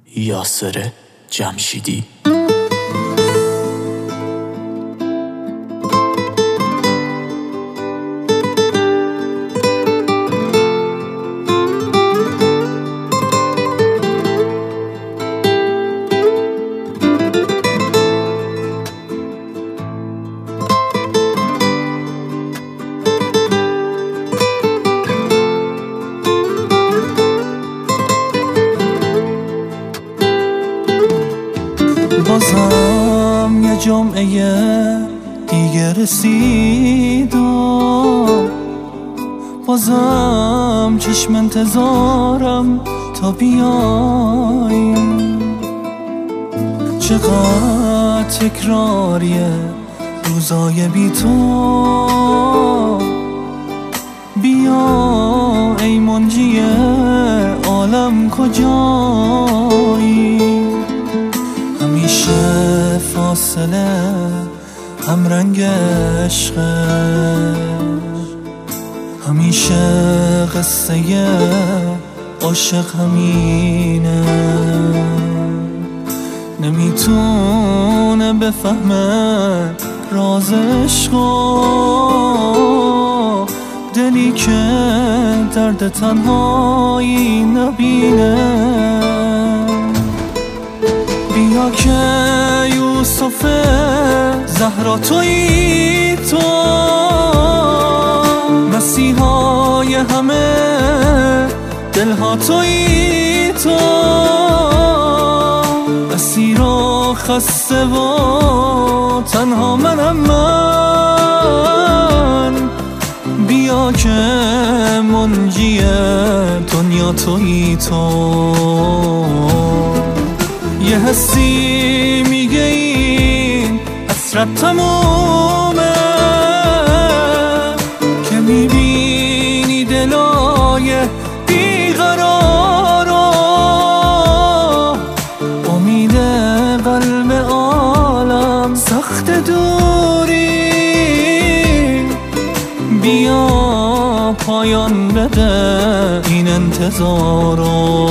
یاسر جمشیدی. بازم یه جمعه دیگه رسید و بازم چشم انتظارم تا بیایی. چقدر تکراریه روزای بی تو، بیا ای منجی عالم کجایی. همیشه فاصله هم رنگ عشقه، همیشه قصه عاشق همینه. نمیتونه بفهمه راز عشقو، دلی که درد تنهایی نبینه. بیا که یوسف زهرا تویی تو، مسیحای همه دلها تویی تو. اسیر و خسته و تنها منم من، بیا که منجی دنیا تویی تو. یه حسی میگه این حسرت تمومه، که میبینی دلای بیقرار و امید قلب عالم سخت دوری. بیا پایان بده این انتظارو.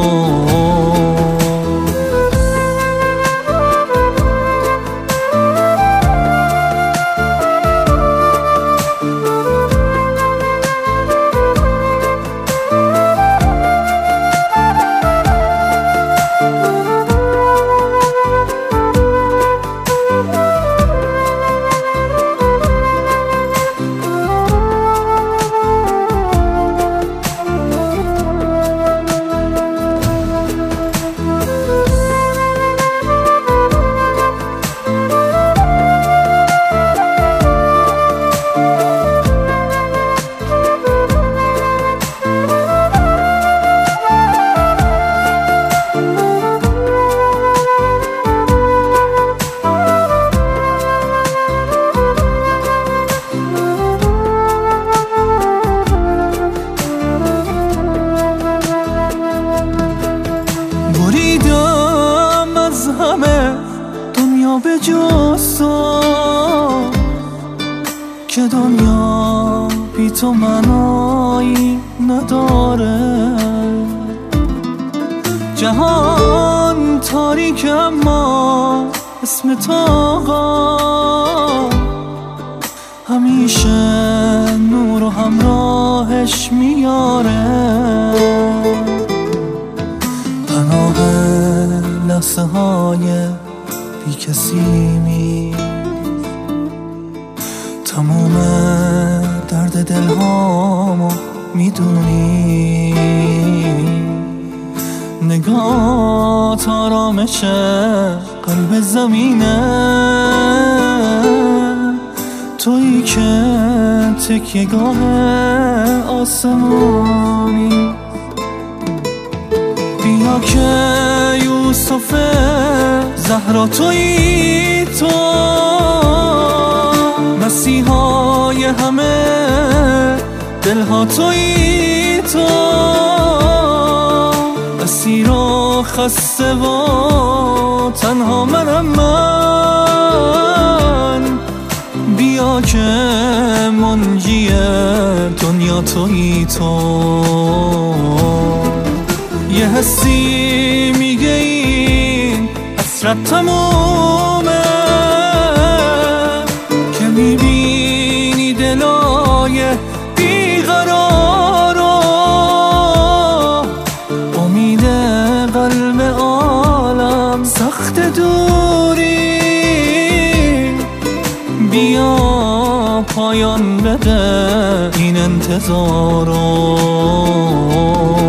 بریدم از همه دنیا به جز تو، که دنیا بی تو معنایی نداره. جهان تاریک اما اسم تو آقا، همیشه نور و همراهش میاره. پناه لحظه های بی کسی می، تموم درد دلهامو میدونی. نگاه آرامش قلب زمینه، تویی که تکیه‌گاه آسمانی. بیا که یوسف زهرا تویی تو، مسیحای همه دلها تویی تو. اسیر و خسته و تنها منم من، بیا که منجی دنیا تویی تو. یه حسی میگه حسرت تمومه که میبینی دلای بیقرار رو، امید قلب عالم سخت دوری، بیا پایان بده این انتظارو.